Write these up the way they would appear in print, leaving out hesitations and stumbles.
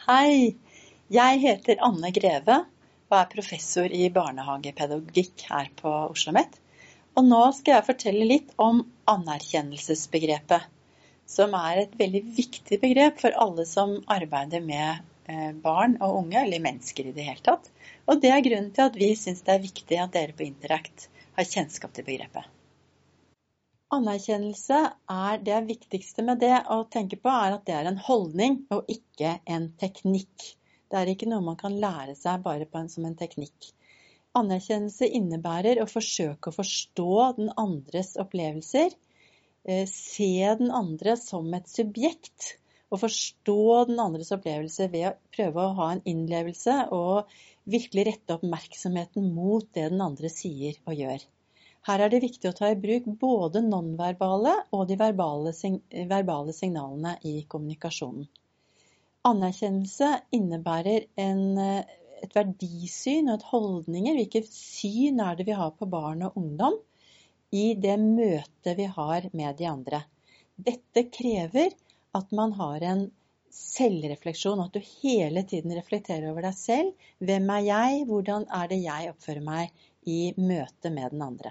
Hei, jeg heter Anne Greve og er professor i barnehagepedagogikk her på OsloMet. Og nå skal jeg fortelle litt om anerkjennelsesbegrepet, som er et veldig viktig begrep for alle som arbeider med barn og unge, eller mennesker i det hele tatt. Og det er grunnen til at vi synes det er viktig at dere på Interact har kjennskap til begrepet. Anerkjennelse det viktigste med det å tenke på at det er en holdning og ikke en teknikk. Det er ikke noe man kan lære seg bare som en teknikk. Anerkjennelse innebærer å forsøke å forstå den andres opplevelser, se den andre som et subjekt, og forstå den andres opplevelser ved å prøve å ha en innlevelse og virkelig rette oppmerksomheten mot det den andre sier og gjør. Her er det viktig å ta i bruk både nonverbale og de verbale signalene i kommunikasjonen. Anerkjennelse innebærer et verdisyn og et holdninger. Hvilket syn det vi har på barn og ungdom i det møtet vi har med de andre? Dette krever at man har en selvrefleksjon, at du hele tiden reflekterer over deg selv. Hvem er jeg? Hvordan er det jeg oppfører meg i møte med den andre?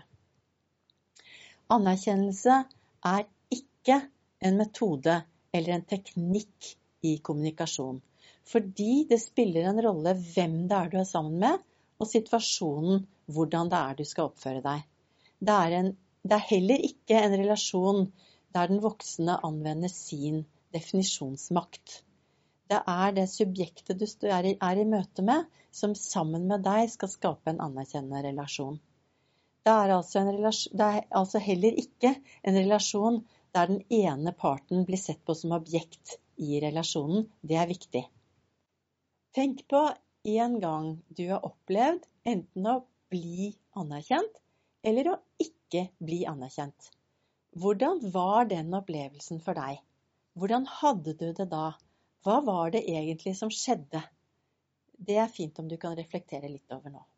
Anerkjennelse er ikke en metode eller en teknikk i kommunikasjon, fordi det spiller en rolle hvem det du er sammen med, og situasjonen, hvordan det du skal oppføre deg. Det er heller ikke en relasjon der den voksne anvender sin definisjonsmakt. Det det subjektet du er i møte med, som sammen med deg skal skape en anerkjennende relasjon. Det altså heller ikke en relasjon der den ene parten blir sett på som objekt i relasjonen. Det viktig. Tenk på en gang du har opplevd enten å bli anerkjent eller å ikke bli anerkjent. Hvordan var den opplevelsen for deg? Hvordan hadde du det da? Hva var det egentlig som skjedde? Det fint om du kan reflektere litt over nå.